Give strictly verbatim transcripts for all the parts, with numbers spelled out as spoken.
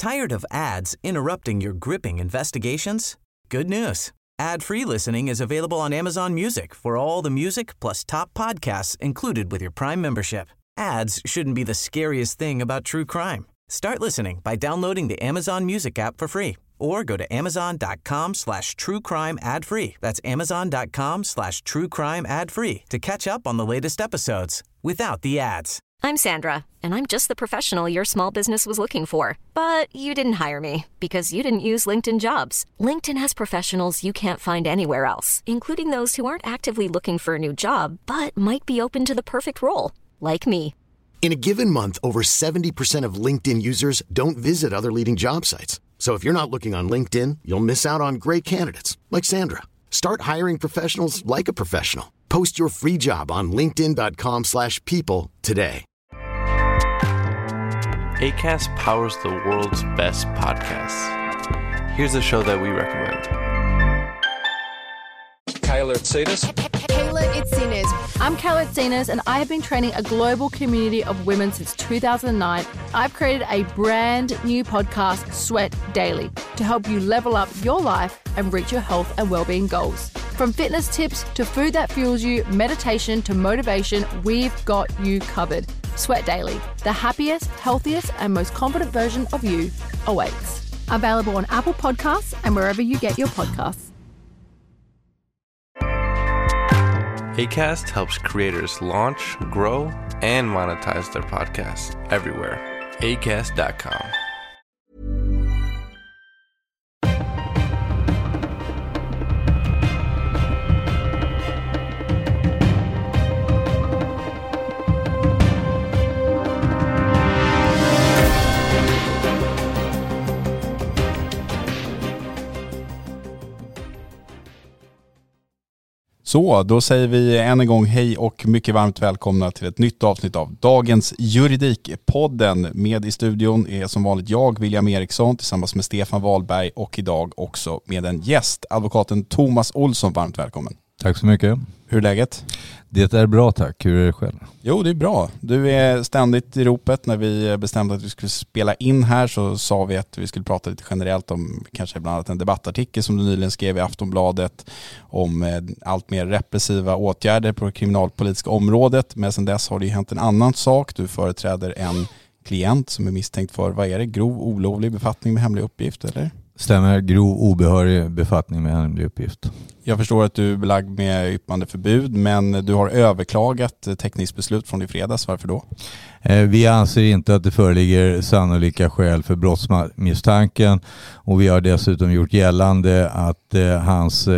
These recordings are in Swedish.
Tired of ads interrupting your gripping investigations? Good news. Ad-free listening is available on Amazon Music for all the music plus top podcasts included with your Prime membership. Ads shouldn't be the scariest thing about true crime. Start listening by downloading the Amazon Music app for free or go to amazon.com slash true crime ad free. That's amazon.com slash true crime ad free to catch up on the latest episodes without the ads. I'm Sandra, and I'm just the professional your small business was looking for. But you didn't hire me because you didn't use LinkedIn Jobs. LinkedIn has professionals you can't find anywhere else, including those who aren't actively looking for a new job, but might be open to the perfect role, like me. In a given month, over seventy percent of LinkedIn users don't visit other leading job sites. So if you're not looking on LinkedIn, you'll miss out on great candidates like Sandra. Start hiring professionals like a professional. Post your free job on linkedin.com slash people today. Acast powers the world's best podcasts. Here's a show that we recommend. Kayla Itsinas. Kayla Itsinas. I'm Kayla Itsinas, and I have been training a global community of women since two thousand nine. I've created a brand new podcast, Sweat Daily, to help you level up your life and reach your health and well-being goals. From fitness tips to food that fuels you, meditation to motivation, we've got you covered. Sweat Daily, the happiest, healthiest, and most confident version of you awaits. Available on Apple Podcasts and wherever you get your podcasts. Acast helps creators launch, grow, and monetize their podcasts everywhere. acast dot com. Så, då säger vi än en gång hej och mycket varmt välkomna till ett nytt avsnitt av Dagens Juridikpodden. Med i studion är som vanligt jag, William Eriksson, tillsammans med Stefan Wahlberg och idag också med en gäst, advokaten Thomas Olsson. Varmt välkommen. Tack så mycket. Hur är läget? Det är bra, tack. Hur är det själv? Jo, det är bra. Du är ständigt i ropet. När vi bestämde att vi skulle spela in här så sa vi att vi skulle prata lite generellt om kanske bland annat en debattartikel som du nyligen skrev i Aftonbladet om allt mer repressiva åtgärder på det kriminalpolitiska området. Men sedan dess har det ju hänt en annan sak. Du företräder en klient som är misstänkt för, vad är det, grov olovlig befattning med hemlig uppgift, eller? Stämmer, grov obehörig befattning med hemlig uppgift. Jag förstår att du är belagd med yppandeförbud, men du har överklagat tekniskt från i fredags. Varför då? Vi anser inte att det föreligger sannolika skäl för brottsmisstanken, och vi har dessutom gjort gällande att hans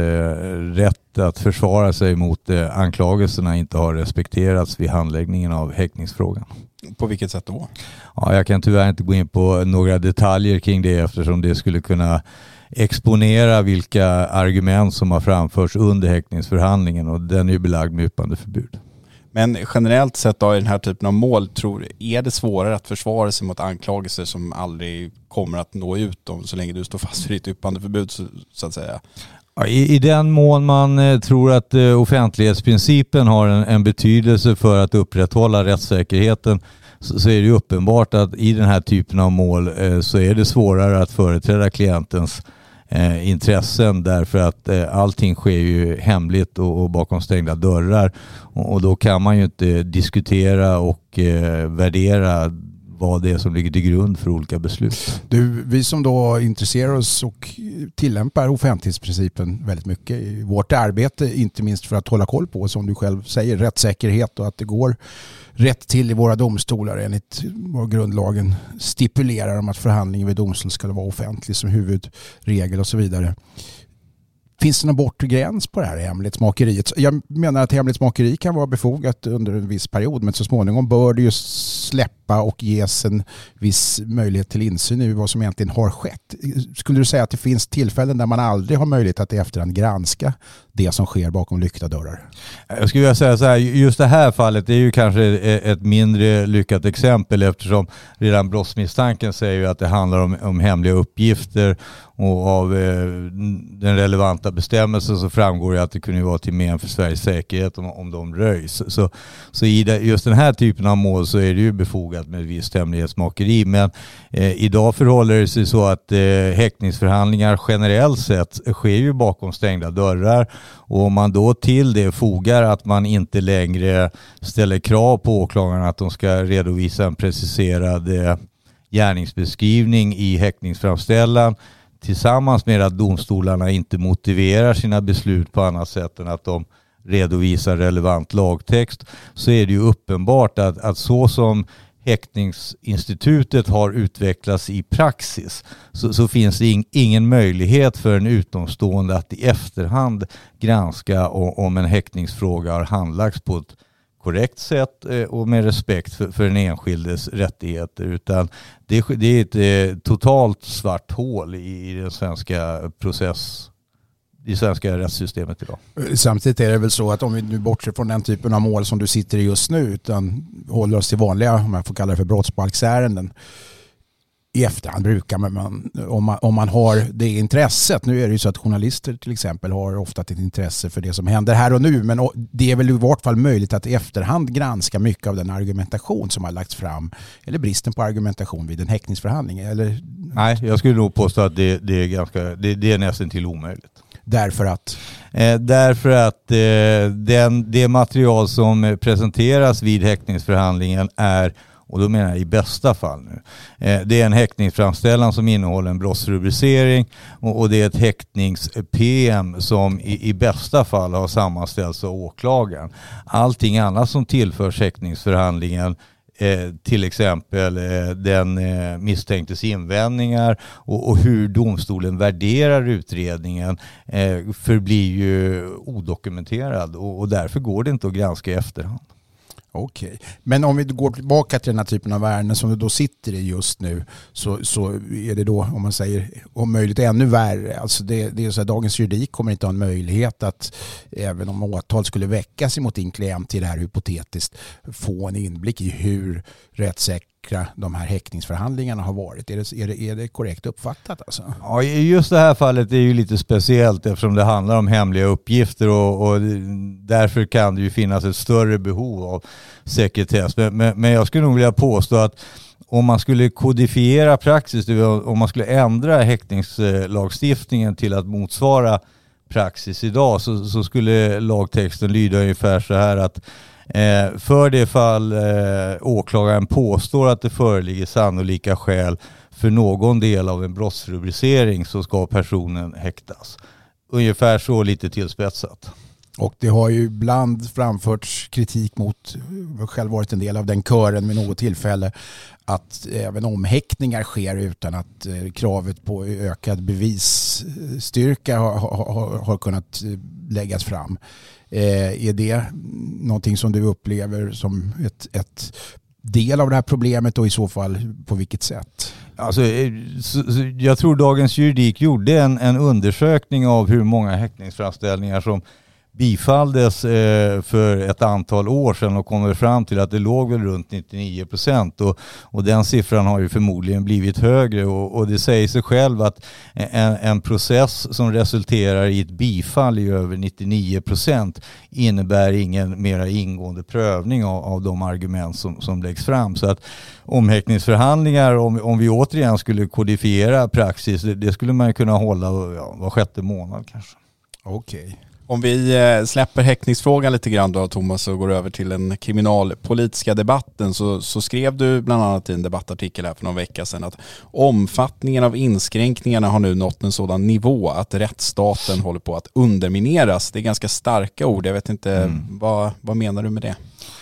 rätt att försvara sig mot anklagelserna inte har respekterats vid handläggningen av häktningsfrågan. På vilket sätt då? Ja, jag kan tyvärr inte gå in på några detaljer kring det, eftersom det skulle kunna exponera vilka argument som har framförts under häktningsförhandlingen, och den är ju belagd med yppandeförbud. Men generellt sett då, i den här typen av mål, tror är det svårare att försvara sig mot anklagelser som aldrig kommer att nå ut om, så länge du står fast vid ditt yppandeförbud, så, så att säga? I, I den mån man eh, tror att eh, offentlighetsprincipen har en, en betydelse för att upprätthålla rättssäkerheten, så, så är det ju uppenbart att i den här typen av mål eh, så är det svårare att företräda klientens eh, intressen, därför att eh, allting sker ju hemligt och, och bakom stängda dörrar, och, och då kan man ju inte diskutera och eh, värdera vad det är som ligger till grund för olika beslut. Du, vi som då intresserar oss och tillämpar offentlighetsprincipen väldigt mycket i vårt arbete, inte minst för att hålla koll på, som du själv säger, rättssäkerhet och att det går rätt till i våra domstolar enligt vad grundlagen stipulerar om att förhandlingen vid domstol ska vara offentlig som huvudregel och så vidare. Finns det någon bortre gräns på det här hemlighetsmakeriet? Jag menar att hemlighetsmakeri kan vara befogat under en viss period, men så småningom bör det ju släppa och ges en viss möjlighet till insyn i vad som egentligen har skett. Skulle du säga att det finns tillfällen där man aldrig har möjlighet att i efterhand granska det som sker bakom lyckta dörrar? Jag skulle vilja säga så här, just det här fallet är ju kanske ett mindre lyckat exempel, eftersom redan brottsmisstanken säger ju att det handlar om, om hemliga uppgifter, och av eh, den relevanta bestämmelsen så framgår det att det kunde vara till men för Sveriges säkerhet om, om de röjs. Så, så i det, just den här typen av mål så är det ju befogat med ett visst hemlighetsmakeri. Men eh, idag förhåller det sig så att eh, häktningsförhandlingar generellt sett sker ju bakom stängda dörrar, och om man då till det fogar att man inte längre ställer krav på åklagarna att de ska redovisa en preciserad eh, gärningsbeskrivning i häktningsframställan, tillsammans med att domstolarna inte motiverar sina beslut på annat sätt än att de redovisar relevant lagtext, så är det ju uppenbart att, att så som häktningsinstitutet har utvecklats i praxis så, så finns det in, ingen möjlighet för en utomstående att i efterhand granska och, om en häktningsfråga har handlagts på ett korrekt sätt och med respekt för, för den enskildes rättigheter, utan det, det är ett eh, totalt svart hål i, i den svenska process i svenska rättssystemet idag. Samtidigt är det väl så att om vi nu bortser från den typen av mål som du sitter i just nu, utan håller oss till vanliga, om jag får kalla det för brottsbalksärenden, i efterhand brukar man, om man, om man har det intresset, nu är det ju så att journalister till exempel har ofta ett intresse för det som händer här och nu, men det är väl i vart fall möjligt att i efterhand granska mycket av den argumentation som har lagts fram, eller bristen på argumentation vid en häktningsförhandling, eller? Nej, jag skulle nog påstå att det, det är ganska, det, det är nästan till omöjligt. Därför att? Eh, därför att eh, den, det material som presenteras vid häktningsförhandlingen är, och då menar jag i bästa fall nu, eh, det är en häktningsframställan som innehåller en brottsrubricering, och, och det är ett häktnings-P M som i, i bästa fall har sammanställts av åklagaren. Allting annat som tillförs häktningsförhandlingen, Eh, till exempel eh, den eh, misstänktes invändningar och, och hur domstolen värderar utredningen eh, förblir ju odokumenterad, och, och därför går det inte att granska i efterhand. Okej, men om vi går tillbaka till den här typen av ärenden som du då sitter i just nu, så, så är det då, om man säger om möjligt ännu värre. Alltså det, det är så att dagens juridik kommer inte ha en möjlighet att, även om åtal skulle väckas emot din klient till det här hypotetiskt, få en inblick i hur rättssäkra de här häktningsförhandlingarna har varit. Är det, är det, är det korrekt uppfattat? Alltså? Ja, just det här fallet är ju lite speciellt eftersom det handlar om hemliga uppgifter, och, och därför kan det ju finnas ett större behov av sekretess. Men, men, men jag skulle nog vilja påstå att om man skulle kodifiera praxis, om man skulle ändra häktningslagstiftningen till att motsvara praxis idag, så, så skulle lagtexten lyda ungefär så här att Eh, för det fall eh, åklagaren påstår att det föreligger sannolika skäl för någon del av en brottsrubricering, så ska personen häktas. Ungefär så, lite tillspetsat. Och det har ju ibland framförts kritik mot, jag har själv varit en del av den kören med något tillfälle, att även omhäktningar sker utan att eh, kravet på ökad bevisstyrka har, har, har kunnat läggas fram. Eh, är det någonting som du upplever som ett, ett del av det här problemet, och i så fall på vilket sätt? Alltså, jag tror dagens juridik gjorde en, en undersökning av hur många häktningsframställningar som bifalldes eh, för ett antal år sedan, och kommer fram till att det låg väl runt nittionio procent, och, och den siffran har ju förmodligen blivit högre, och, och det säger sig själv att en, en process som resulterar i ett bifall i över nittionio procent innebär ingen mera ingående prövning av, av de argument som, som läggs fram. Så att omhäktningsförhandlingar, om, om vi återigen skulle kodifiera praxis, det, det skulle man kunna hålla ja, var sjätte månad kanske. Okej. Okay. Om vi släpper häktningsfrågan lite grann då, Thomas, och går över till den kriminalpolitiska debatten, så, så skrev du bland annat i en debattartikel här för någon vecka sedan att omfattningen av inskränkningarna har nu nått en sådan nivå att rättsstaten håller på att undermineras. Det är ganska starka ord. Jag vet inte, mm. vad, vad menar du med det?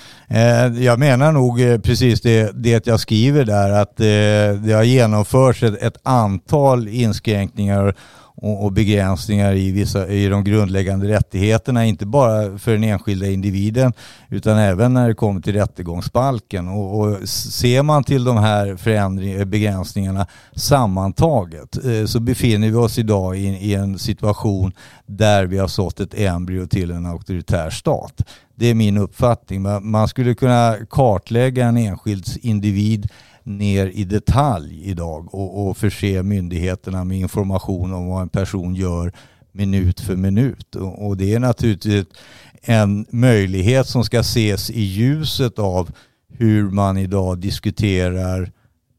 Jag menar nog precis det, det jag skriver där, att det har genomförts ett, ett antal inskränkningar och begränsningar i vissa i de grundläggande rättigheterna, inte bara för den enskilda individen utan även när det kommer till rättegångsbalken. Och, och ser man till de här förändringarna, begränsningarna sammantaget, eh, så befinner vi oss idag i, i en situation där vi har sått ett embryo till en auktoritär stat. Det är min uppfattning. Man skulle kunna kartlägga en enskild individ ner i detalj idag och, och förse myndigheterna med information om vad en person gör minut för minut. Och, och det är naturligtvis en möjlighet som ska ses i ljuset av hur man idag diskuterar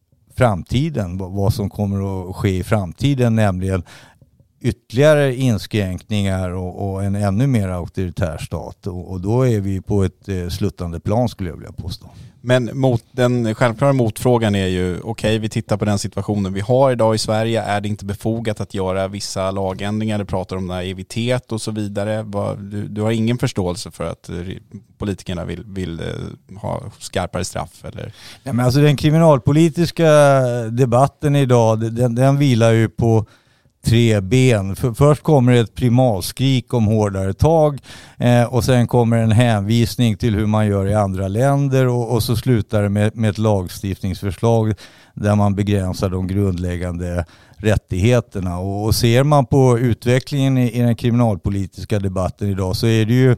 framtiden, vad som kommer att ske i framtiden, nämligen ytterligare inskränkningar och, och en ännu mer auktoritär stat. Och, och då är vi på ett eh, sluttande plan, skulle jag vilja påstå. Men mot, den självklara motfrågan är ju, okej, okay, vi tittar på den situationen vi har idag i Sverige. Är det inte befogat att göra vissa lagändringar? Du pratar om naivitet och så vidare. Du, du har ingen förståelse för att politikerna vill, vill ha skarpare straff? Eller? Nej, men alltså den kriminalpolitiska debatten idag, den, den vilar ju på tre ben. För, först kommer ett primalskrik om hårdare tag eh, och sen kommer en hänvisning till hur man gör i andra länder och, och så slutar det med, med ett lagstiftningsförslag där man begränsar de grundläggande rättigheterna. Och, och ser man på utvecklingen i, i den kriminalpolitiska debatten idag så är det ju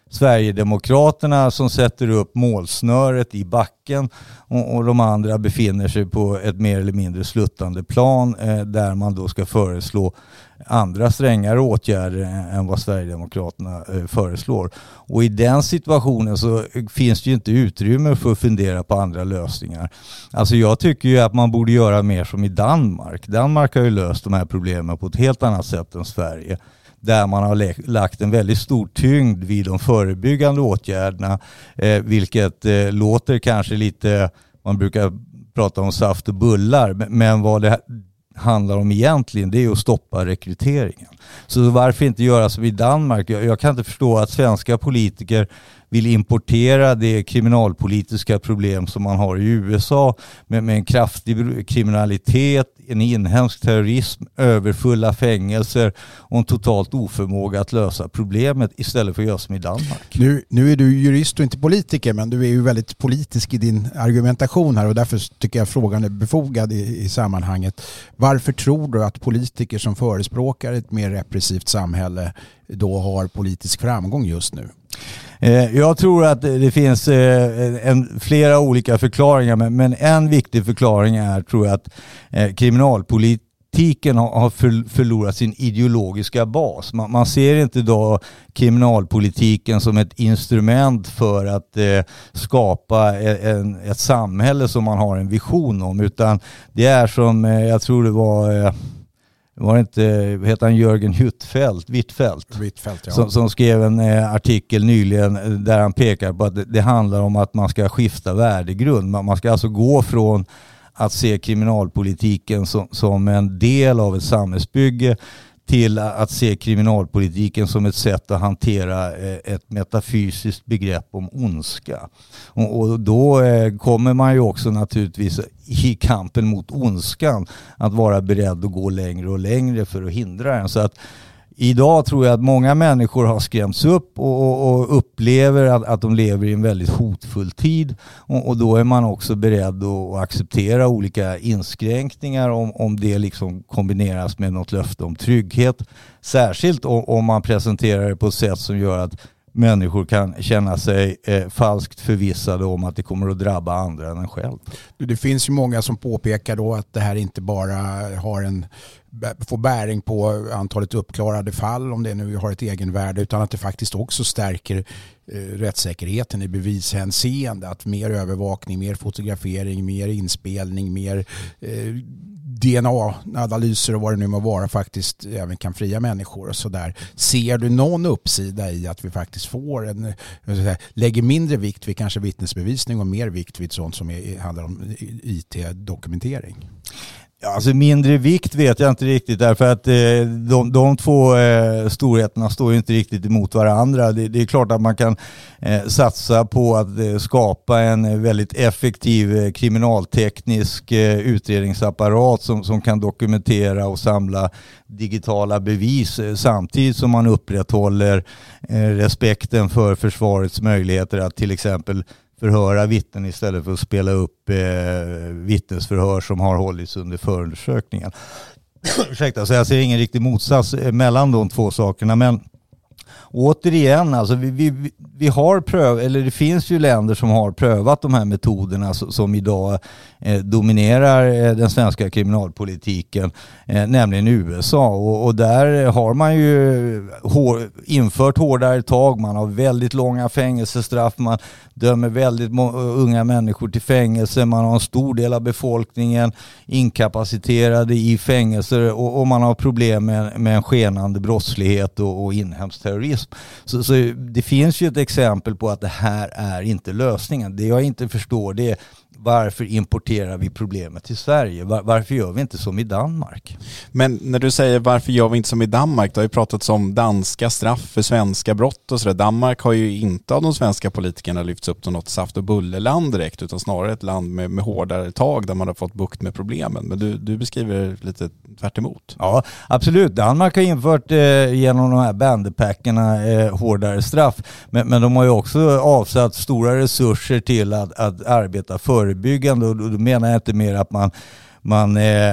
Sverigedemokraterna som sätter upp målsnöret i backen och, och de andra befinner sig på ett mer eller mindre sluttande plan eh, där man då ska föreslå andra strängare åtgärder än vad Sverigedemokraterna eh, föreslår. Och i den situationen så finns det ju inte utrymme för att fundera på andra lösningar. Alltså jag tycker ju att man borde göra mer som i Danmark. Danmark har ju löst de här problemen på ett helt annat sätt än Sverige, där man har lagt en väldigt stor tyngd vid de förebyggande åtgärderna, eh, vilket eh, låter kanske lite, man brukar prata om saft och bullar, men, men vad det handlar om egentligen, det är att stoppa rekryteringen. Så varför inte göra som i Danmark? Jag, jag kan inte förstå att svenska politiker vill importera det kriminalpolitiska problem som man har i U S A med, med en kraftig kriminalitet, en inhemsk terrorism, överfulla fängelser och en totalt oförmåga att lösa problemet istället för att göra som i Danmark. Nu, nu är du jurist och inte politiker, men du är ju väldigt politisk i din argumentation här och därför tycker jag frågan är befogad i, i sammanhanget. Varför tror du att politiker som förespråkar ett mer repressivt samhälle då har politisk framgång just nu? Jag tror att det finns en, flera olika förklaringar, men, men en viktig förklaring är, tror jag, att kriminalpolitiken har för, förlorat sin ideologiska bas. Man, man ser inte då kriminalpolitiken som ett instrument för att eh, skapa en, ett samhälle som man har en vision om, utan det är som, eh, jag tror det var... Eh, var det inte, heter han Jörgen Huttfeldt, Wittfeldt, Wittfeldt ja. som, som skrev en eh, artikel nyligen där han pekar på att det, det handlar om att man ska skifta värdegrund. Man, man ska alltså gå från att se kriminalpolitiken som, som en del av ett samhällsbygge till att se kriminalpolitiken som ett sätt att hantera ett metafysiskt begrepp om ondska. Och, och då eh, kommer man ju också naturligtvis i kampen mot ondskan att vara beredd att gå längre och längre för att hindra den. Så att idag tror jag att många människor har skrämts upp och, och, och upplever att, att de lever i en väldigt hotfull tid. Och, och då är man också beredd att acceptera olika inskränkningar om, om det liksom kombineras med något löfte om trygghet. Särskilt om, om man presenterar det på ett sätt som gör att människor kan känna sig eh, falskt förvissade om att det kommer att drabba andra än en själv. Det finns ju många som påpekar då att det här inte bara har en får bäring på antalet uppklarade fall, om det nu har ett egenvärde, utan att det faktiskt också stärker eh, rättssäkerheten i bevishänseende, att mer övervakning, mer fotografering, mer inspelning, mer eh, D N A-analyser och vad det nu må vara faktiskt även kan fria människor och sådär. Ser du någon uppsida i att vi faktiskt får en, säga, lägger mindre vikt vid kanske vittnesbevisning och mer vikt vid sånt som är, handlar om I T-dokumentering? Ja, alltså mindre vikt vet jag inte riktigt, därför att eh, de, de två eh, storheterna står ju inte riktigt emot varandra. Det, det är klart att man kan eh, satsa på att eh, skapa en väldigt effektiv eh, kriminalteknisk eh, utredningsapparat som, som kan dokumentera och samla digitala bevis eh, samtidigt som man upprätthåller eh, respekten för försvarets möjligheter att till exempel förhöra vittnen istället för att spela upp eh, vittnesförhör som har hållits under förundersökningen. Ursäkta, så jag ser ingen riktig motsats mellan de två sakerna, men återigen, alltså vi, vi, vi har pröv, eller det finns ju länder som har prövat de här metoderna som, som idag eh, dominerar eh, den svenska kriminalpolitiken, eh, nämligen U S A. Och, och där har man ju hår, infört hårdare tag, man har väldigt långa fängelsestraff, man dömer väldigt må- unga människor till fängelse, man har en stor del av befolkningen inkapaciterade i fängelser och, och man har problem med, med en skenande brottslighet och, och inhemsk terrorism. Så, så det finns ju ett exempel på att det här är inte lösningen. Det jag inte förstår, det är varför importerar vi problemet till Sverige? Var, varför gör vi inte som i Danmark? Men när du säger varför gör vi inte som i Danmark, det har ju pratats om danska straff för svenska brott och sådär. Danmark har ju inte av de svenska politikerna lyfts upp till något saft- och bullerland direkt, utan snarare ett land med, med hårdare tag där man har fått bukt med problemen. Men du, du beskriver lite tvärt emot. Ja, absolut. Danmark har infört eh, genom de här bandepackerna eh, hårdare straff. Men, men de har ju också avsatt stora resurser till att, att arbeta förebyggande. Och då menar jag inte mer att man, man eh,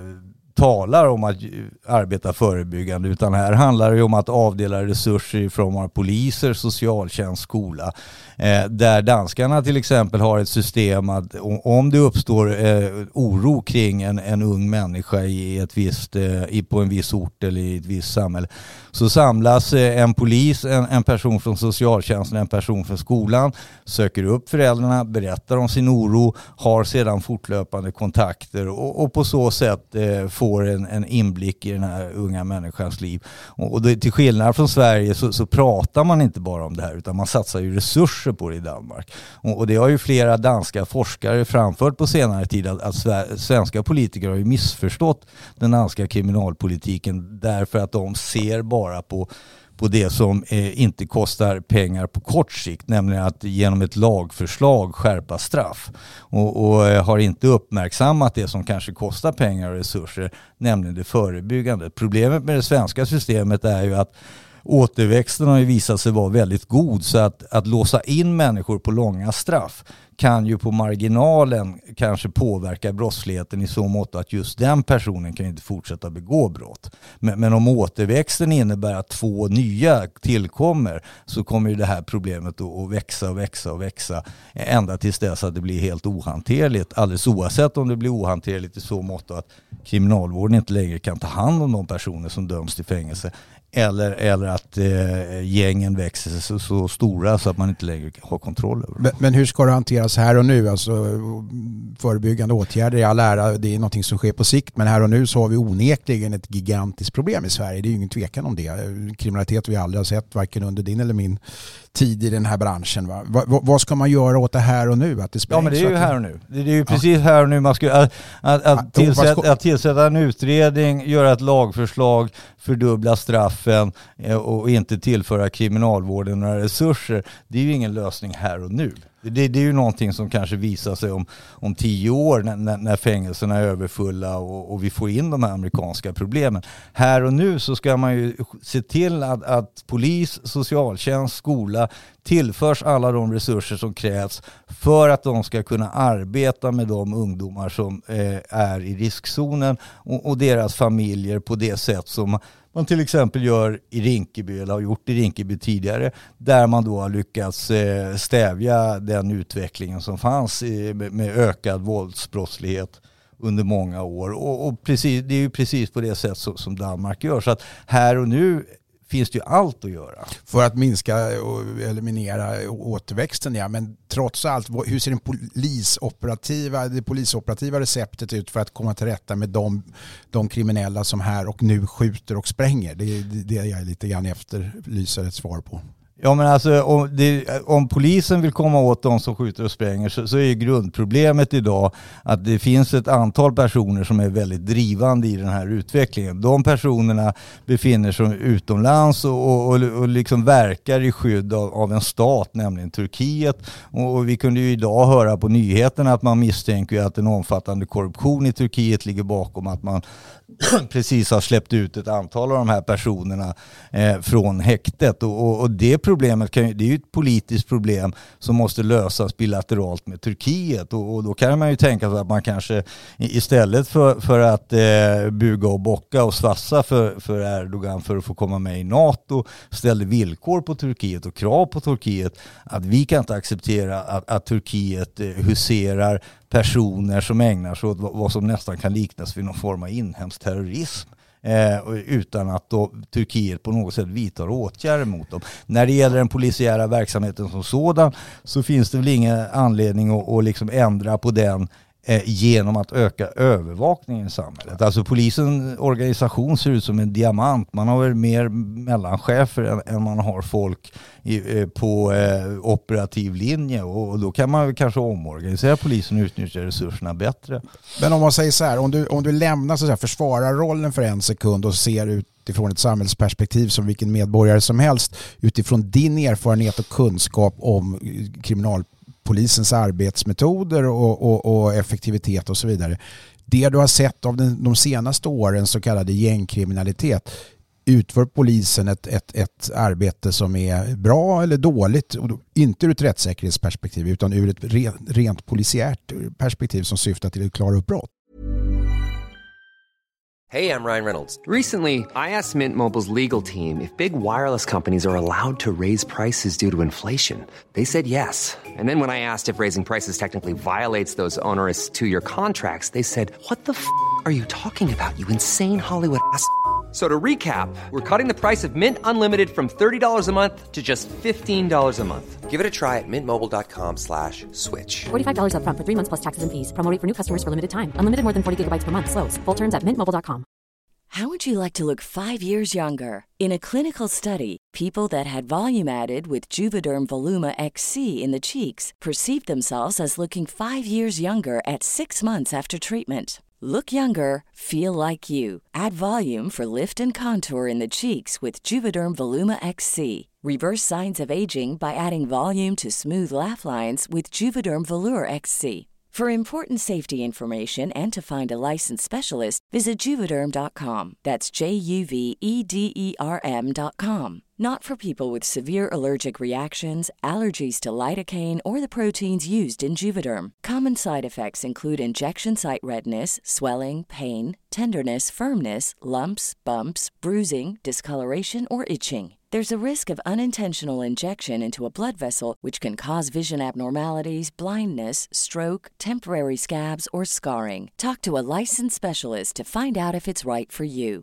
talar om att arbeta förebyggande, utan här handlar det om att avdela resurser från våra poliser, socialtjänst, skola. Eh, där danskarna till exempel har ett system att om det uppstår eh, oro kring en, en ung människa i ett visst, eh, i, på en viss ort eller i ett visst samhälle, så samlas eh, en polis, en, en person från socialtjänsten, en person från skolan, söker upp föräldrarna, berättar om sin oro, har sedan fortlöpande kontakter och, och på så sätt eh, får en, en inblick i den här unga människans liv. Och, och det, till skillnad från Sverige så, så pratar man inte bara om det här, utan man satsar ju resurser på det i Danmark. Och, och det har ju flera danska forskare framfört på senare tid att, att svenska politiker har ju missförstått den danska kriminalpolitiken därför att de ser bara på på det som eh, inte kostar pengar på kort sikt, nämligen att genom ett lagförslag skärpa straff. Och, och eh, har inte uppmärksammat det som kanske kostar pengar och resurser, nämligen det förebyggande. Problemet med det svenska systemet är ju att återväxten har ju visat sig vara väldigt god, så att, att låsa in människor på långa straff kan ju på marginalen kanske påverka brottsligheten i så mått att just den personen kan inte fortsätta begå brott. Men, men om återväxten innebär att två nya tillkommer, så kommer ju det här problemet att, att växa och växa och växa ända tills dess att det blir helt ohanterligt. Alldeles oavsett om det blir ohanterligt i så mått att kriminalvården inte längre kan ta hand om de personer som döms till fängelse. Eller, eller att eh, gängen växer så, så stora så att man inte längre har kontroll över dem. Men, men hur ska det hanteras här och nu? Alltså, förebyggande åtgärder i all ära, det är någonting som sker på sikt, men här och nu så har vi onekligen ett gigantiskt problem i Sverige. Det är ju ingen tvekan om det. Kriminalitet vi aldrig har sett, varken under din eller min tid i den här branschen. Va? Va, va, vad ska man göra åt det här och nu? Att det ja, men det är ju här och nu. Det är ju precis ja. här och nu. Man ska, att, att, att, tillsätta, att tillsätta en utredning, göra ett lagförslag, fördubbla straffen och inte tillföra kriminalvården några resurser. Det är ju ingen lösning här och nu. Det, det är ju någonting som kanske visar sig om, om tio år när, när fängelserna är överfulla och, och vi får in de här amerikanska problemen. Här och nu så ska man ju se till att, att polis, socialtjänst, skola tillförs alla de resurser som krävs för att de ska kunna arbeta med de ungdomar som eh, är i riskzonen och, och deras familjer på det sätt som man till exempel gör i Rinkeby eller har gjort i Rinkeby tidigare, där man då har lyckats eh, stävja den utvecklingen som fanns i, med, med ökad våldsbrottslighet under många år. Och, och precis, det är ju precis på det sätt som, som Danmark gör. Så att här och nu finns det ju allt att göra. För att minska och eliminera återväxten, ja. Men trots allt, hur ser den polisoperativa, det polisoperativa receptet ut för att komma till rätta med de, de kriminella som här och nu skjuter och spränger? Det är det jag lite grann efterlyser ett svar på. Ja, men alltså om, det, om polisen vill komma åt de som skjuter och spränger så, så är ju grundproblemet idag att det finns ett antal personer som är väldigt drivande i den här utvecklingen. De personerna befinner sig utomlands och, och, och liksom verkar i skydd av, av en stat, nämligen Turkiet. Och, och vi kunde ju idag höra på nyheterna att man misstänker att en omfattande korruption i Turkiet ligger bakom att man precis har släppt ut ett antal av de här personerna eh, från häktet. Och, och, och det problemet kan ju, det är ju ett politiskt problem som måste lösas bilateralt med Turkiet och, och då kan man ju tänka sig att man kanske istället för, för att eh, buga och bocka och svassa för, för Erdogan för att få komma med i NATO ställde villkor på Turkiet och krav på Turkiet att vi kan inte acceptera att, att Turkiet eh, huserar personer som ägnar sig åt vad som nästan kan liknas vid någon form av inhemsk terrorism. Eh, utan att då Turkiet på något sätt vidtar åtgärder mot dem. När det gäller den polisiära verksamheten som sådan så finns det väl ingen anledning att, att liksom ändra på den eh, genom att öka övervakningen i samhället. Alltså polisens organisation ser ut som en diamant. Man har väl mer mellanchefer än, än man har folk i, eh, på eh, operativ linje och, och då kan man kanske omorganisera polisen och utnyttja resurserna bättre. Men om man säger så här, om du, om du lämnar så här försvararrollen för en sekund och ser utifrån ett samhällsperspektiv som vilken medborgare som helst, utifrån din erfarenhet och kunskap om kriminalpolisens arbetsmetoder och, och, och effektivitet och så vidare. Det du har sett av den, de senaste åren så kallade gängkriminalitet, utför polisen ett, ett, ett arbete som är bra eller dåligt, och inte ur ett rättssäkerhetsperspektiv utan ur ett rent, rent polisiärt perspektiv som syftar till att klara upp brott? Hey, I'm Ryan Reynolds. Recently, I asked Mint Mobile's legal team if big wireless companies are allowed to raise prices due to inflation. They said yes. And then when I asked if raising prices technically violates those onerous two-year contracts, they said, "What the f*** are you talking about, you insane Hollywood ass?" So to recap, we're cutting the price of Mint Unlimited from thirty dollars a month to just fifteen dollars a month. Give it a try at mintmobile.com slash switch. forty-five dollars up front for three months plus taxes and fees. Promo rate for new customers for limited time. Unlimited more than forty gigabytes per month. Slows full terms at mint mobile dot com. How would you like to look five years younger? In a clinical study, people that had volume added with Juvederm Voluma X C in the cheeks perceived themselves as looking five years younger at six months after treatment. Look younger, feel like you. Add volume for lift and contour in the cheeks with Juvederm Voluma X C. Reverse signs of aging by adding volume to smooth laugh lines with Juvederm Volure X C. For important safety information and to find a licensed specialist, visit Juvederm dot com. That's J U V E D E R M dot com. Not for people with severe allergic reactions, allergies to lidocaine, or the proteins used in Juvederm. Common side effects include injection site redness, swelling, pain, tenderness, firmness, lumps, bumps, bruising, discoloration, or itching. There's a risk of unintentional injection into a blood vessel, which can cause vision abnormalities, blindness, stroke, temporary scabs, or scarring. Talk to a licensed specialist to find out if it's right for you.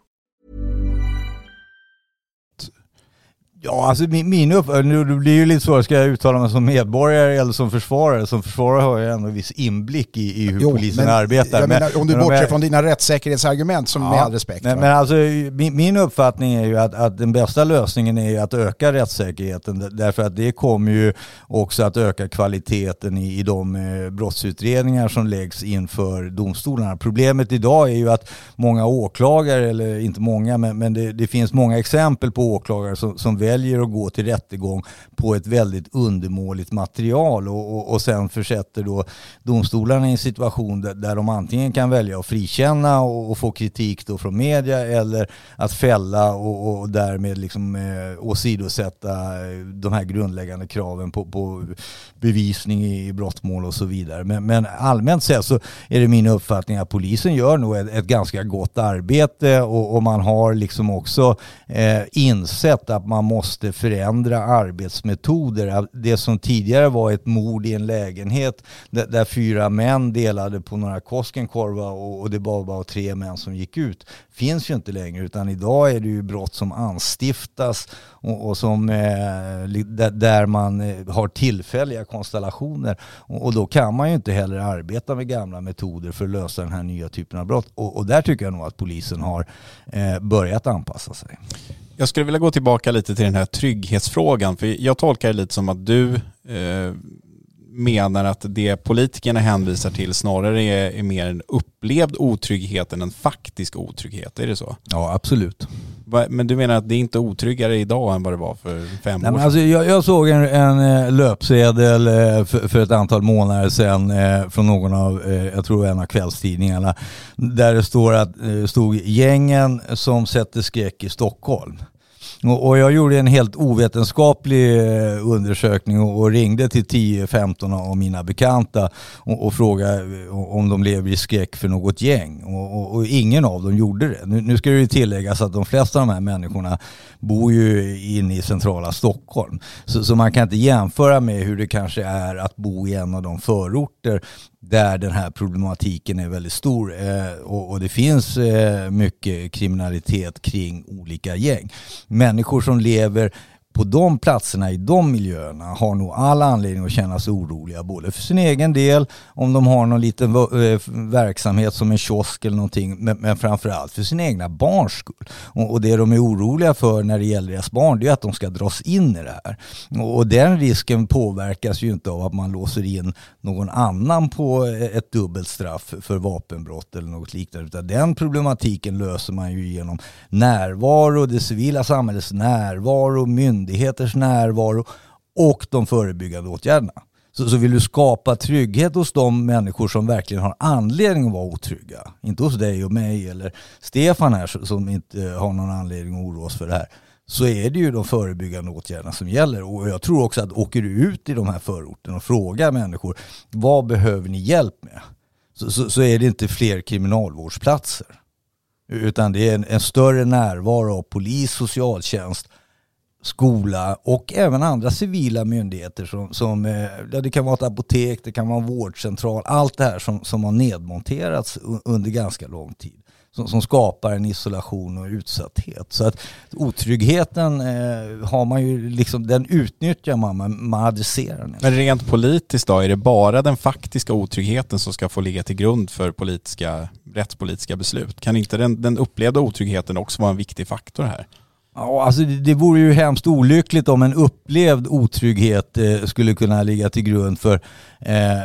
Ja, alltså min, min uppfattning, det blir ju lite så, ska jag uttala mig som medborgare eller som försvarare? Som försvarare har jag ändå en viss inblick i, i hur jo, polisen men, arbetar. Jag men, menar, om du men, bortser men, från dina rättssäkerhetsargument som ja, med all respekt. Men, men alltså min, min uppfattning är ju att, att den bästa lösningen är att öka rättssäkerheten. Därför att det kommer ju också att öka kvaliteten i, i de eh, brottsutredningar som läggs inför domstolarna. Problemet idag är ju att många åklagare, eller inte många, men, men det, det finns många exempel på åklagare som, som väljer att gå till rättegång på ett väldigt undermåligt material och, och, och sen försätter då domstolarna i en situation där, där de antingen kan välja att frikänna och, och få kritik då från media eller att fälla och, och därmed liksom eh, åsidosätta de här grundläggande kraven på, på bevisning i brottmål och så vidare. Men, men allmänt sett så är det min uppfattning att polisen gör nog ett, ett ganska gott arbete och, och man har liksom också eh, insett att man måste förändra arbetsmetoder. Det som tidigare var ett mord i en lägenhet där, där fyra män delade på några Koskenkorva och, och det var bara tre män som gick ut finns ju inte längre, utan idag är det ju brott som anstiftas och, och som eh, där man eh, har tillfälliga konstellationer och, och då kan man ju inte heller arbeta med gamla metoder för att lösa den här nya typen av brott och, och där tycker jag nog att polisen har eh, börjat anpassa sig. Jag skulle vilja gå tillbaka lite till den här trygghetsfrågan, för jag tolkar det lite som att du eh, menar att det politikerna hänvisar till snarare är, är mer en upplevd otrygghet än en faktisk otrygghet. Är det så? Ja, absolut. Men du menar att det är inte otryggare idag än vad det var för fem Nej, år sedan? Alltså jag, jag såg en, en löpsedel för, för ett antal månader sedan från någon av, jag tror en av kvällstidningarna, där det står att, stod gängen som sätter skräck i Stockholm. Och, och jag gjorde en helt ovetenskaplig undersökning och, och ringde till tio femton av mina bekanta och, och frågade om de lever i skräck för något gäng. Och, och, och ingen av dem gjorde det. Nu, nu ska det ju tilläggas att de flesta av de här människorna bor ju inne i centrala Stockholm. Så, så man kan inte jämföra med hur det kanske är att bo i en av de förorter där den här problematiken är väldigt stor eh, och, och det finns eh, mycket kriminalitet kring olika gäng. Människor som lever på de platserna, i de miljöerna, har nog alla anledning att känna sig oroliga, både för sin egen del, om de har någon liten v- verksamhet som en kiosk eller någonting, men, men framförallt för sina egna barns skull. Och, och det de är oroliga för när det gäller deras barn, det är att de ska dras in i det här. Och, och den risken påverkas ju inte av att man låser in någon annan på ett dubbelt straff för vapenbrott eller något liknande, utan den problematiken löser man ju genom närvaro, det civila samhällets närvaro, myndigheter myndigheters närvaro och de förebyggande åtgärderna. Så, så vill du skapa trygghet hos de människor som verkligen har anledning att vara otrygga. Inte hos dig och mig eller Stefan här som inte har någon anledning att oroa oss för det här. Så är det ju de förebyggande åtgärderna som gäller. Och jag tror också att åker du ut i de här förorterna och frågar människor vad behöver ni hjälp med? Så, så, så är det inte fler kriminalvårdsplatser. Utan det är en, en större närvaro av polis, socialtjänst, skola och även andra civila myndigheter som, som ja, det kan vara ett apotek, det kan vara en vårdcentral, allt det här som, som har nedmonterats under ganska lång tid. Som, som skapar en isolation och utsatthet. Så att otryggheten eh, har man ju liksom, den utnyttjar man, man, man adresserar den. Men rent politiskt då, är det bara den faktiska otryggheten som ska få ligga till grund för politiska, rättspolitiska beslut? Kan inte den, den upplevda otryggheten också vara en viktig faktor här? Ja, alltså det, det vore ju hemskt olyckligt om en upplevd otrygghet eh, skulle kunna ligga till grund för eh,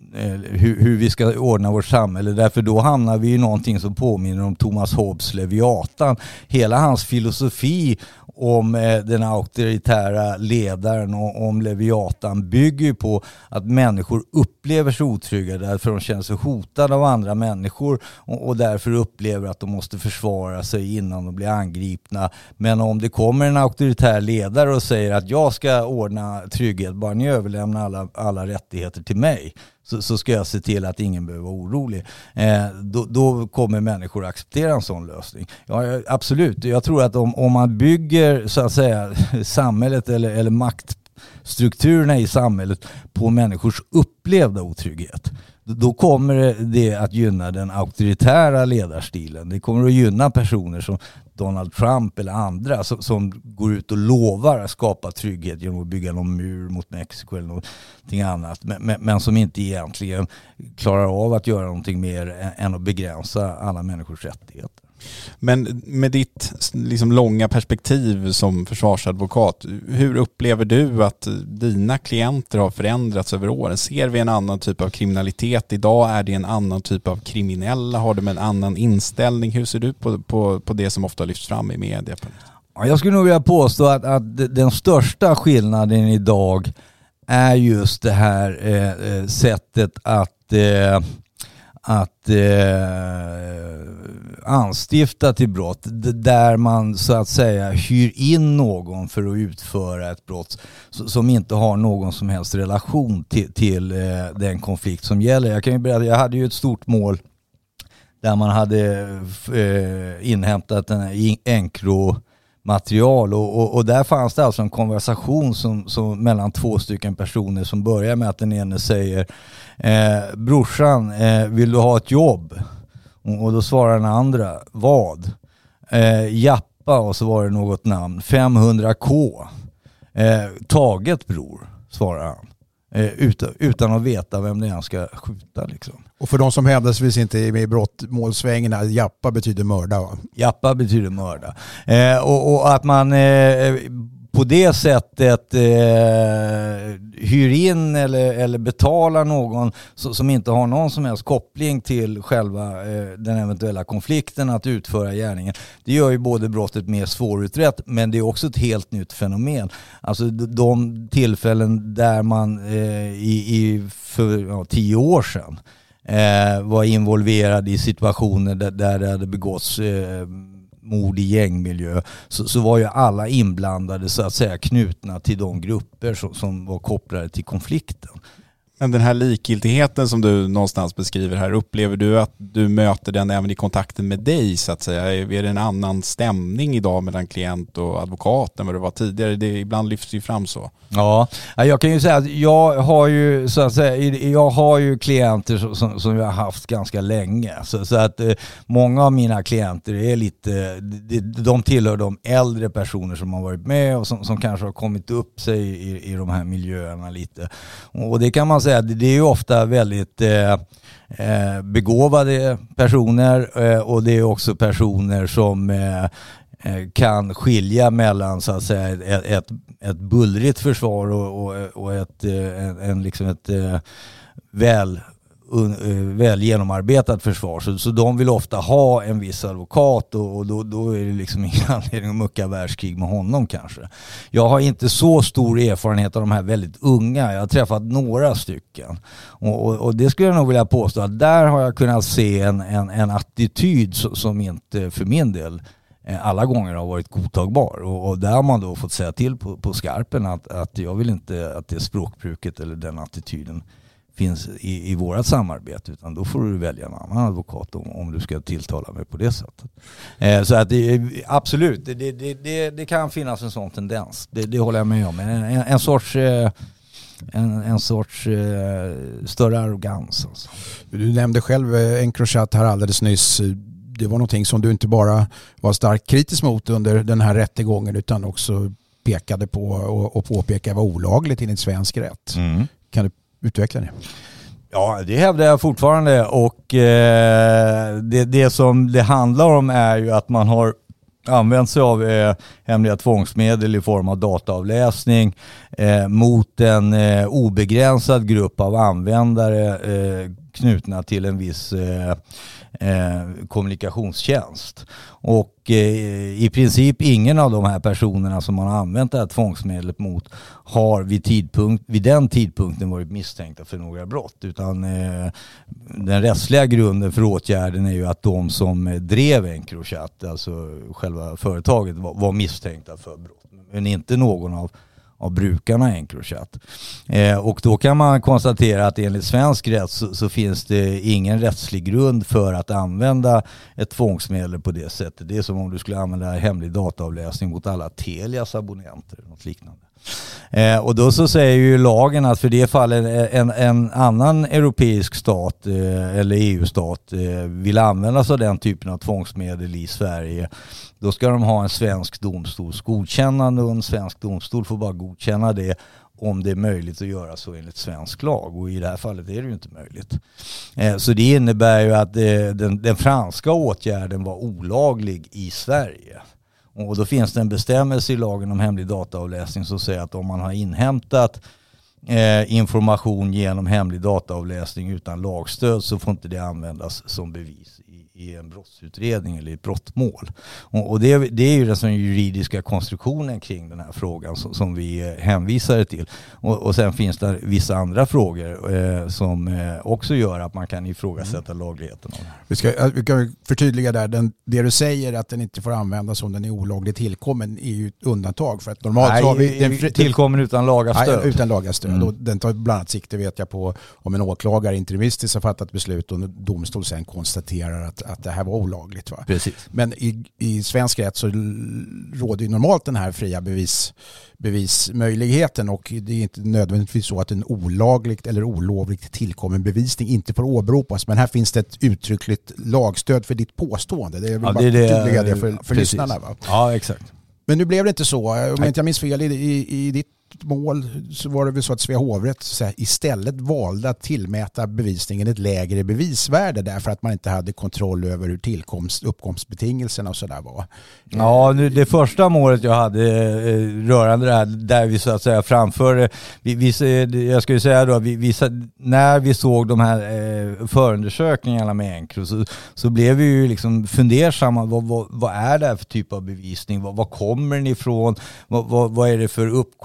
Hur, hur vi ska ordna vårt samhälle. Därför då hamnar vi i någonting som påminner om Thomas Hobbes Leviatan. Hela hans filosofi om eh, den auktoritära ledaren och om Leviatan bygger på att människor upplever sig otrygga därför de känner sig hotade av andra människor och, och därför upplever att de måste försvara sig innan de blir angripna. Men om det kommer en auktoritär ledare och säger att jag ska ordna trygghet, bara ni överlämnar alla, alla rättigheter till mig, Så, så ska jag se till att ingen behöver vara orolig. Eh, då, då kommer människor att acceptera en sån lösning. Ja, absolut. Jag tror att om, om man bygger så att säga samhället eller, eller maktstrukturerna i samhället på människors upplevda otrygghet, då kommer det att gynna den auktoritära ledarstilen. Det kommer att gynna personer som Donald Trump eller andra som, som går ut och lovar att skapa trygghet genom att bygga någon mur mot Mexiko eller någonting annat. Men, men, men som inte egentligen klarar av att göra någonting mer än att begränsa alla människors rättigheter. Men med ditt liksom långa perspektiv som försvarsadvokat, hur upplever du att dina klienter har förändrats över åren? Ser vi en annan typ av kriminalitet idag? Är det en annan typ av kriminella? Har de en annan inställning? Hur ser du på, på, på det som ofta lyfts fram i media? Ja, jag skulle nog vilja påstå att, att den största skillnaden idag är just det här eh, sättet att eh, att eh, anstifta till brott där man så att säga hyr in någon för att utföra ett brott som inte har någon som helst relation till, till eh, den konflikt som gäller. Jag kan ju berätta, jag hade ju ett stort mål där man hade eh, inhämtat en enkro material och, och, och där fanns det alltså en konversation som, som mellan två stycken personer som börjar med att den ene säger eh, brorsan, eh, vill du ha ett jobb? Och, och då svarar den andra, vad? Eh, Jappa, och så var det något namn, femhundra k. Eh, taget bror, svarar han. Eh, utan, utan att veta vem det är han ska skjuta liksom. Och för de som händelsevis inte är med i brottmålsvängerna, Jappa betyder mörda, va? Jappa betyder mörda. Eh, och, och att man eh, på det sättet eh, hyr in eller, eller betalar någon så, som inte har någon som helst koppling till själva eh, den eventuella konflikten att utföra gärningen. Det gör ju både brottet mer svårutrett, men det är också ett helt nytt fenomen. Alltså de tillfällen där man eh, i, i för ja, tio år sedan Eh, var involverad i situationer där, där det hade begåtts eh, mord i gängmiljö, så, så var ju alla inblandade så att säga knutna till de grupper som, som var kopplade till konflikten. Men den här likgiltigheten som du någonstans beskriver här, upplever du att du möter den även i kontakten med dig så att säga? Är det en annan stämning idag mellan klient och advokat än vad det var tidigare? Det ibland lyfts ju fram så. Ja, jag kan ju säga att jag har ju så att säga, jag har ju klienter som, som jag har haft ganska länge. Så, så att eh, många av mina klienter är lite, de, de tillhör de äldre personer som har varit med och som, som kanske har kommit upp sig i, i de här miljöerna lite. Och det kan man säga, det är ju ofta väldigt eh, begåvade personer eh, och det är också personer som eh, kan skilja mellan så att säga ett, ett, ett bullrigt försvar och, och, och ett, en, en liksom ett väl, un, väl genomarbetat försvar. Så, så de vill ofta ha en viss advokat och, och då, då är det liksom ingen anledning att mucka världskrig med honom kanske. Jag har inte så stor erfarenhet av de här väldigt unga. Jag har träffat några stycken. Och, och, och det skulle jag nog vilja påstå att där har jag kunnat se en, en, en attityd som inte för min del alla gånger har varit godtagbar och, och där har man då fått säga till på, på skarpen att, att jag vill inte att det språkbruket eller den attityden finns i, i vårat samarbete, utan då får du välja en annan advokat om, om du ska tilltala mig på det sättet. Eh, så att det, absolut, det, det, det, det kan finnas en sån tendens. Det, det håller jag med om. En, en, en sorts... Eh, En, en sorts eh, större arrogans. Alltså. Du nämnde själv eh, Encrochat här alldeles nyss. Det var någonting som du inte bara var starkt kritisk mot under den här rättegången utan också pekade på och, och påpekade var olagligt enligt svensk rätt. Mm. Kan du utveckla det? Ja, det hävdar jag fortfarande och eh, det, det som det handlar om är ju att man har använt sig av eh, hemliga tvångsmedel i form av dataavläsning eh, mot en eh, obegränsad grupp av användare eh, knutna till en viss eh, eh, kommunikationstjänst. Och eh, i princip ingen av de här personerna som man har använt det här tvångsmedlet mot har vid, tidpunkt, vid den tidpunkten varit misstänkta för några brott. Utan eh, den rättsliga grunden för åtgärden är ju att de som drev Encrochat, alltså själva företaget, var, var misstänkta för brott. Men inte någon av av brukarna Encrochat. Eh, och då kan man konstatera att enligt svensk rätt så, så finns det ingen rättslig grund för att använda ett tvångsmedel på det sättet. Det är som om du skulle använda hemlig dataavläsning mot alla Telias abonnenter eller något liknande. Eh, och då så säger ju lagen att för det fallet en, en annan europeisk stat eh, eller E U-stat eh, vill använda sig av den typen av tvångsmedel i Sverige, då ska de ha en svensk domstols godkännande och en svensk domstol får bara godkänna det om det är möjligt att göra så enligt svensk lag, och i det här fallet är det ju inte möjligt. Eh, så det innebär ju att eh, den, den franska åtgärden var olaglig i Sverige. Och då finns det en bestämmelse i lagen om hemlig dataavläsning som säger att om man har inhämtat eh, information genom hemlig dataavläsning utan lagstöd så får inte det användas som bevis i, i en brottsutredning eller i ett brottmål. Och, och det, det är ju den som juridiska konstruktionen kring den här frågan som, som vi hänvisar till. Och, och sen finns det vissa andra frågor eh, som eh, också gör att man kan ifrågasätta mm. lagligheten av det här. Vi ska, vi kan förtydliga där, den, det du säger att den inte får användas om den är olagligt tillkommen är ju ett undantag. För att normalt nej, så har vi den fri, tillkommen utan lagastöd. Nej, utan lagastöd. Mm. Och den tar bland annat sikte, vet jag, på om en åklagare interimistiskt har fattat beslut och en domstol sen konstaterar att, att det här var olagligt. Va? Precis. Men i, i svensk rätt så råder ju normalt den här fria bevis, bevismöjligheten, och det är inte nödvändigtvis så att en olagligt eller olovligt tillkommen bevisning inte får åberopas, men här finns det ett uttryckligt lagstöd för ditt påstående. Det är väl ja, bara det, det, tydliga det för, för lyssnarna. Va? Ja, exakt. Men nu blev det inte så. Om jag inte minns fel i, i, i ditt mål så var det väl så att Svea hovrätt så här, istället valde att tillmäta bevisningen ett lägre bevisvärde därför att man inte hade kontroll över hur tillkomst, uppkomstbetingelserna och sådär var. Ja, nu, det första målet jag hade eh, rörande det här, där vi så att säga framför, vi, vi, jag skulle säga då, vi, vi, när vi såg de här eh, förundersökningarna med Encro så, så blev vi ju liksom fundersamma, vad, vad, vad är det här för typ av bevisning, vad, vad kommer den ifrån, vad, vad, vad är det för uppkomstbetingelser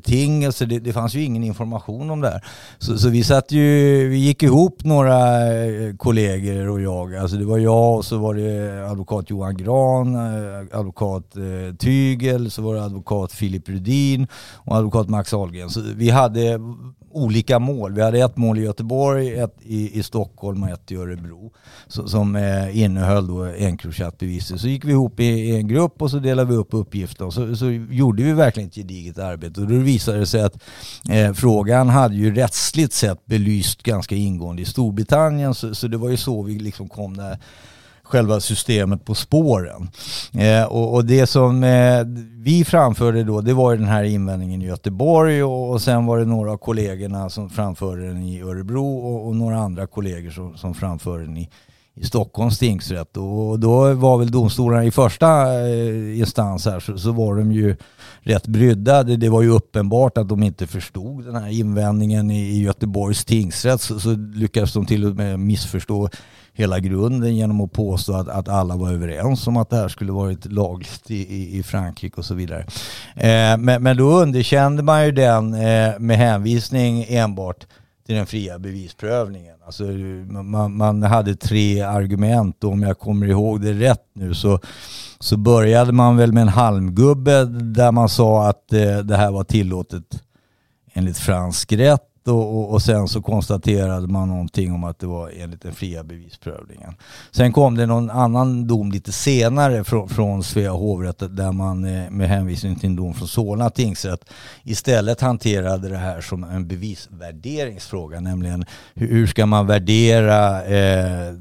betingelser. Det, det fanns ju ingen information om det här. Så, så vi satt ju, vi gick ihop några kollegor och jag. Alltså det var jag och så var det advokat Johan Gran, advokat eh, Tygel, så var det advokat Filip Rudin och advokat Max Ahlgren. Så vi hade olika mål. Vi hade ett mål i Göteborg, ett i, i Stockholm och ett i Örebro så, som eh, innehöll då Encrochat-beviset. Så gick vi ihop i, i en grupp och så delade vi upp uppgifter och så, så gjorde vi verkligen ett gediget arbete och då visade det sig att eh, frågan hade ju rättsligt sett belyst ganska ingående i Storbritannien så, så det var ju så vi liksom kom där själva systemet på spåren. Eh, och, och det som eh, vi framförde då, det var ju den här invändningen i Göteborg och, och sen var det några av kollegorna som framförde den i Örebro och, och några andra kollegor som, som framförde den i, i Stockholms tingsrätt. Och då var väl domstolarna i första eh, instans här så, så var de ju rätt brydda. Det, det var ju uppenbart att de inte förstod den här invändningen i, i Göteborgs tingsrätt så, så lyckades de till och med missförstå hela grunden genom att påstå att, att alla var överens om att det här skulle varit lagligt i, i, i Frankrike och så vidare. Eh, men, men då underkände man ju den eh, med hänvisning enbart till den fria bevisprövningen. Alltså, man, man hade tre argument och om jag kommer ihåg det rätt nu så, så började man väl med en halmgubbe där man sa att eh, det här var tillåtet enligt fransk rätt. Och, och, och sen så konstaterade man någonting om att det var enligt den fria bevisprövningen. Sen kom det någon annan dom lite senare från, från Svea hovrätt där man med hänvisning till en dom från Solna tingsrätt istället hanterade det här som en bevisvärderingsfråga, nämligen hur, hur ska man värdera eh,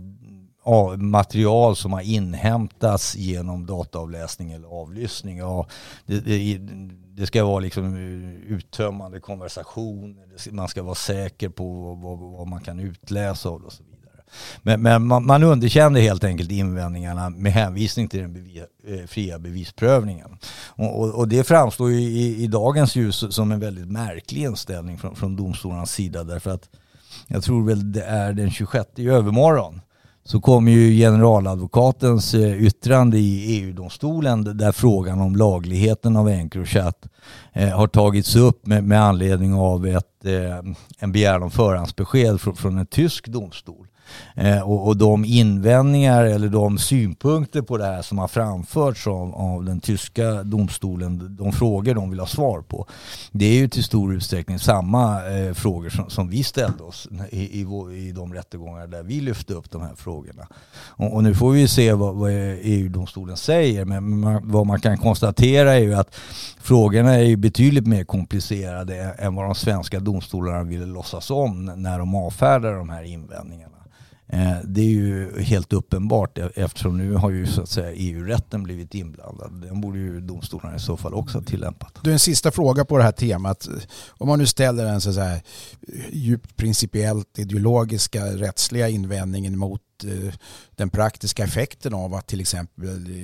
material som har inhämtats genom dataavläsning eller avlyssning. Ja, det, det, det ska vara liksom uttömmande konversation, man ska vara säker på vad, vad man kan utläsa av och så vidare. Men, men man, man underkände helt enkelt invändningarna med hänvisning till den bevis, eh, fria bevisprövningen. Och, och, och det framstår ju i, i dagens ljus som en väldigt märklig inställning från, från domstolarnas sida, därför att jag tror väl det är den tjugosjätte i övermorgon så kommer ju generaladvokatens yttrande i E U-domstolen där frågan om lagligheten av Encrochat eh, har tagits upp med, med anledning av ett, eh, en begäran om förhandsbesked från, från en tysk domstol. Eh, och, och de invändningar eller de synpunkter på det här som har framförts av, av den tyska domstolen, de frågor de vill ha svar på, det är ju till stor utsträckning samma eh, frågor som, som vi ställde oss i, i, i de rättegångar där vi lyfte upp de här frågorna. Och, och nu får vi se vad, vad E U-domstolen säger, men man, vad man kan konstatera är ju att frågorna är ju betydligt mer komplicerade än vad de svenska domstolarna ville låtsas om när de avfärdar de här invändningarna. Det är ju helt uppenbart eftersom nu har ju så att säga E U-rätten blivit inblandad. Den borde ju domstolarna i så fall också ha tillämpat. Du, en sista fråga på det här temat. Om man nu ställer en så här djupt principiellt ideologiska rättsliga invändningen mot den praktiska effekten av att till exempel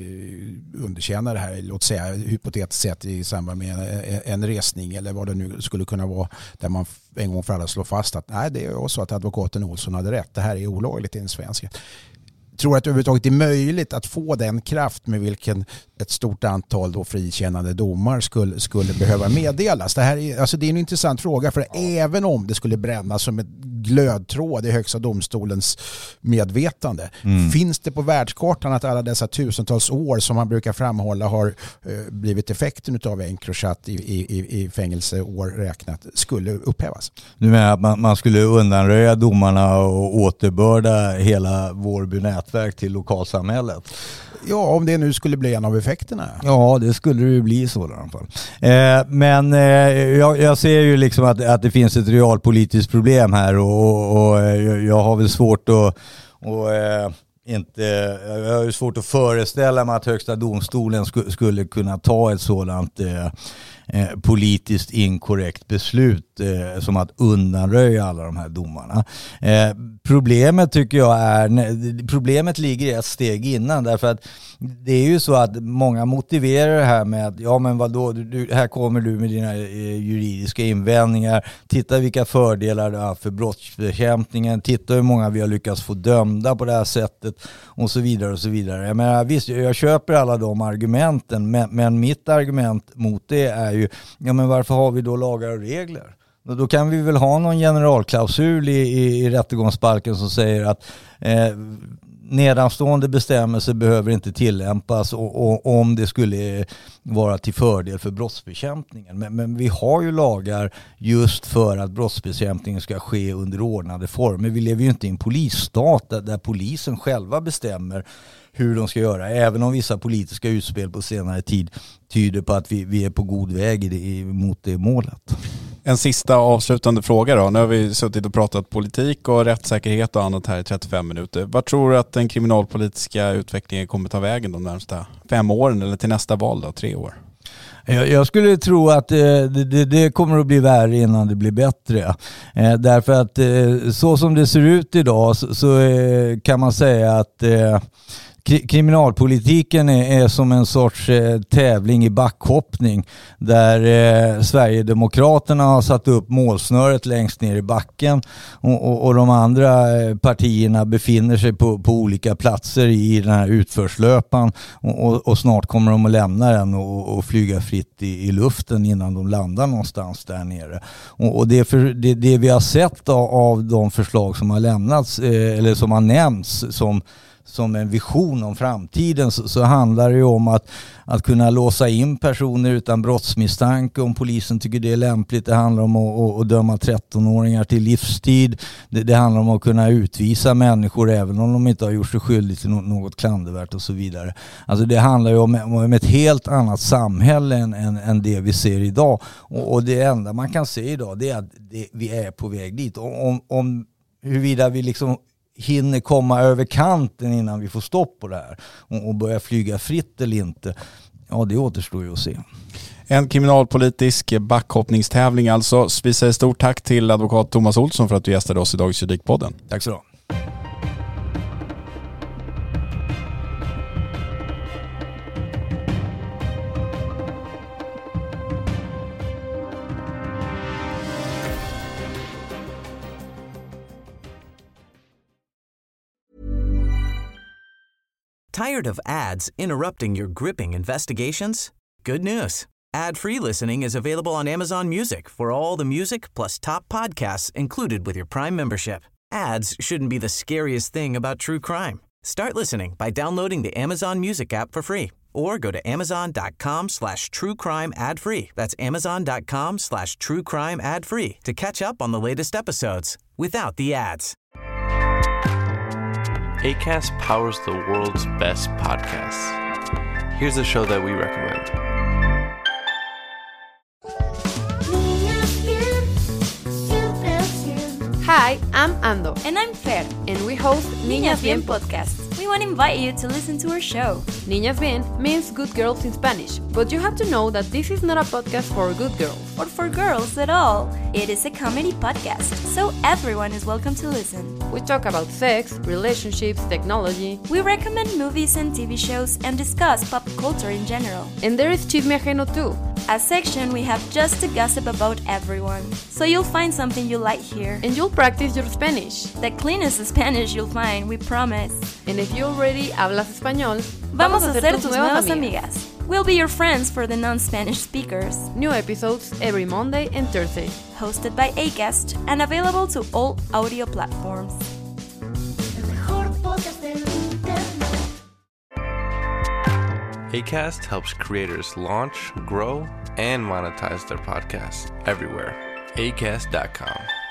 underkänna det här, låt säga hypotetiskt sett i samband med en resning eller vad det nu skulle kunna vara, där man en gång för alla slår fast att nej, det är så att advokaten Olsson hade rätt, det här är olagligt i den svenska. Tror att det överhuvudtaget är möjligt att få den kraft med vilken ett stort antal då frikännande domar skulle, skulle behöva meddelas? Det här är, alltså det är en intressant fråga, för ja. Även om det skulle brännas som ett glödtråd i högsta domstolens medvetande, mm. finns det på världskartan att alla dessa tusentals år som man brukar framhålla har eh, blivit effekten av Encrochat i, i, i fängelseår räknat skulle upphävas? Du menar att man, man skulle undanröja domarna och återbörda hela Vårby nätverk till lokalsamhället? Ja, om det nu skulle bli en av effekterna. Ja, det skulle det ju bli så i alla fall. Eh, men eh, jag, jag ser ju liksom att, att det finns ett realpolitiskt problem här och, och, och jag har väl svårt att och, eh, inte, jag har ju svårt att föreställa mig att högsta domstolen sk- skulle kunna ta ett sådant eh, eh, politiskt inkorrekt beslut eh, som att undanröja alla de här domarna. Eh, problemet tycker jag är, problemet ligger ett steg innan, därför att det är ju så att många motiverar det här med att ja men vadå, du, du, här kommer du med dina eh, juridiska invändningar, titta vilka fördelar du har för brottsbekämpningen, titta hur många vi har lyckats få dömda på det här sättet och så vidare och så vidare. Jag menar, visst, jag köper alla de argumenten, men, men mitt argument mot det är ju, ja men varför har vi då lagar och regler? Då kan vi väl ha någon generalklausul i, i, i rättegångsbalken som säger att eh, nedanstående bestämmelser behöver inte tillämpas och, och, om det skulle vara till fördel för brottsbekämpningen. Men, men vi har ju lagar just för att brottsbekämpningen ska ske under ordnade former. Vi lever ju inte i en polisstat där, där polisen själva bestämmer hur de ska göra, även om vissa politiska utspel på senare tid tyder på att vi, vi är på god väg i det, mot det målet. En sista avslutande fråga då. Nu har vi suttit och pratat politik och rättssäkerhet och annat här i trettiofem minuter. Vad tror du att den kriminalpolitiska utvecklingen kommer ta vägen de närmsta fem åren eller till nästa val då, tre år? Jag, jag skulle tro att det, det, det kommer att bli värre innan det blir bättre. Eh, därför att eh, så som det ser ut idag så, så eh, kan man säga att eh, kriminalpolitiken är, är som en sorts eh, tävling i backhoppning där eh, Sverigedemokraterna har satt upp målsnöret längst ner i backen och, och, och de andra eh, partierna befinner sig på, på olika platser i den här utförslöpan och, och, och snart kommer de att lämna den och, och flyga fritt i, i luften innan de landar någonstans där nere. Och, och det, för, det, det vi har sett av, av de förslag som har lämnats eh, eller som har nämnts som som en vision om framtiden så, så handlar det ju om att, att kunna låsa in personer utan brottsmisstanke om polisen tycker det är lämpligt. Det handlar om att, att, att döma trettonåringar till livstid. Det, det handlar om att kunna utvisa människor även om de inte har gjort sig skyldiga till något klandervärt och så vidare. Alltså det handlar ju om, om ett helt annat samhälle än, än, än det vi ser idag. Och, och det enda man kan se idag det är att det, vi är på väg dit. Om, om huruvida vi liksom hinner komma över kanten innan vi får stopp på det här och börja flyga fritt eller inte, ja det återstår ju att se. En kriminalpolitisk backhoppningstävling alltså. Vi säger stort tack till advokat Thomas Olsson för att du gästade oss i dagens Juridikpodden. Tack så mycket. Tired of ads interrupting your gripping investigations? Good news. Ad-free listening is available on Amazon Music for all the music plus top podcasts included with your Prime membership. Ads shouldn't be the scariest thing about true crime. Start listening by downloading the Amazon Music app for free or go to amazon.com slash true crime ad free. That's amazon.com slash true crime ad free to catch up on the latest episodes without the ads. Acast powers the world's best podcasts. Here's a show that we recommend. Hi, I'm Ando. And I'm Fer. And we host Niñas Bien Podcast. We want to invite you to listen to our show. Niñas Bien means good girls in Spanish, but you have to know that this is not a podcast for good girls. Or for girls at all. It is a comedy podcast, so everyone is welcome to listen. We talk about sex, relationships, technology. We recommend movies and T V shows and discuss pop culture in general. And there is Chisme Ajeno too. A section we have just to gossip about everyone. So you'll find something you like here. And you'll practice your Spanish. The cleanest Spanish you'll find, we promise. And if you already hablas español, vamos a ser tus nuevas amigas. We'll be your friends for the non-Spanish speakers. New episodes every Monday and Thursday. Hosted by Acast and available to all audio platforms. Acast helps creators launch, grow, and monetize their podcasts everywhere. acast dot com.